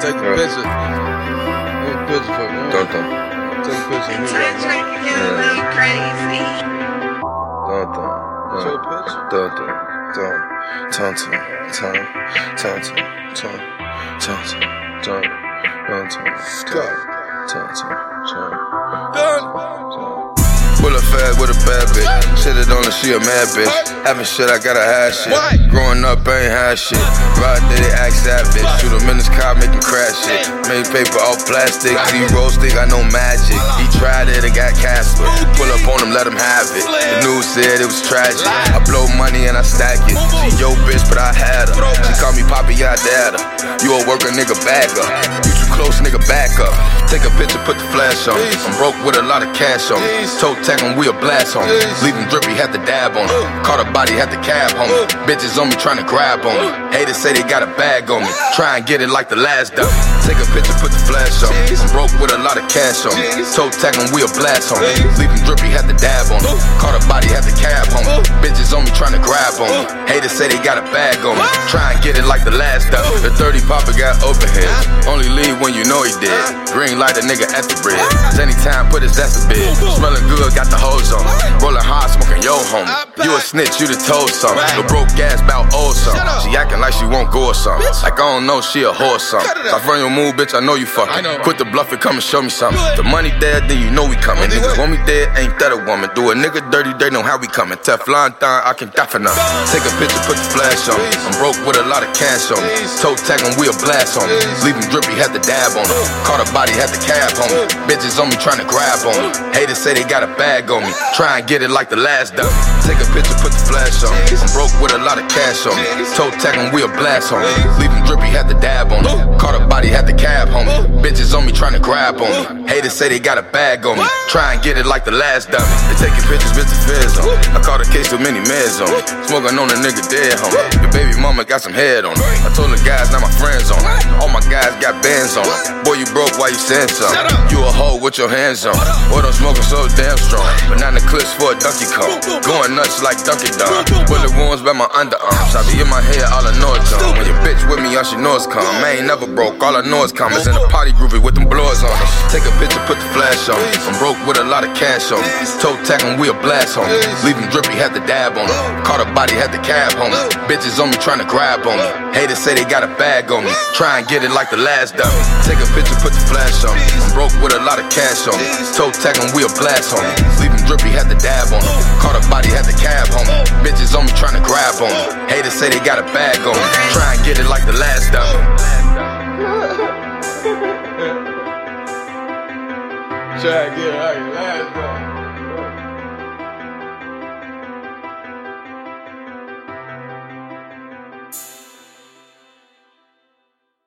Take a picture. Take a picture for me. Don't. Take a picture of me. Crazy. Don't. Show a picture. Pull up fast with a bad bitch. Shit it on her, she a mad bitch. Having shit, I gotta have shit. Growing up, I ain't had shit. Ride did it, ask that bitch. Shoot him in his car, make him crash shit. Made paper off plastic. Z-Roll stick, I know magic. He tried it and got Casper. Pull up on him, let him have it. The news said it was tragic. I blow money and I stack it. She yo bitch, but I had her. She called me Poppy, I dad her. You a worker, nigga, back up. You too close, nigga, back up. Take a picture, put the flash on. I'm broke with a lot of cash on me. Toe tag on, we a blast on me. Leave him drippy, had to dab on him. Caught a body, had to cab on me. Bitches on me trying to grab on me. Haters say they got a bag on me. Try and get it like the last dummy. Take a picture, put the flash on me. I'm broke with a lot of cash on me. Toe tag on, we a blast on me. Leave him drippy, had to dab on him. Caught a body, had to cab on me. Bitches on me trying to grab on me. Haters say they got a bag on me. Try and get it like the last dummy. The 30 popper got overhead. Only leave when you know he dead. Green light a nigga at the bridge. Anytime put his ass to bed. Smelling good, got the hose on. Rolling hard, smoking yo homie. You a snitch, you the told something. The broke gas bout old something. She acting like she won't go or something. Like I don't know, she a whore or something. Stop from your move, bitch, I know you fucking. Quit the bluff and come and show me something. The money dead, then you know we coming. Niggas want me dead, ain't that a woman? Do a nigga dirty, they know how we coming. Teflon thon, I can die for nothing. Take a picture, put the flash on me. I'm broke with a lot of cash on me. Toe tag on, we a blast on me. Leave him drippy, had to dab on him. Caught a body, had to cab on me. Bitches on me trying to grab on me. Haters say they got a bag on me. Try and get it like the last dummy. Take a picture, put the flash on me. I'm broke with a lot of cash on me. Toe tag on, we a blast on me. Leave him drippy, had to dab on me. Caught a body, had to cab on me. Bitches on me trying to grab on me. Haters say they got a bag on me. Try and get it like the last dummy. They taking pictures, bitch, the feds on me. I caught a case with many meds on me. Smoking on a nigga dead, homie. Your baby mama got some head on her. I told the guys, now my friends on her. All my guys got bands on her. Boy, you broke, why you saying something? You a hoe with your hands on. Boy, don't smoking so damn strong. Banana clips for a donkey kong. Going nuts like Dunkin' Don. Bullet wounds by my underarms. I be in my head, all I know is on. When your bitch with me, all she know is come. I ain't never broke, all I know is come. It's in a party groovy with them blowers on us. Take a picture, put the flash on me. I'm broke with a lot of cash on me. Toe tag on, we a blast on me. Leave him drippy, had to dab on me. Caught a body, had to cab on me. Bitches on me trying to grab on me. Haters say they got a bag on me. Try and get it like the last dummy. Take a picture, put the flash on me. I'm broke with a lot of cash on me. Toe tag on, we a blast on me. Leave him drippy, had to dab on me. Caught a body, had to cab on me. Bitches on me trying to grab on me. Haters say they got a bag on me. Try and get it like the last dummy. Try to get it like the last dummy.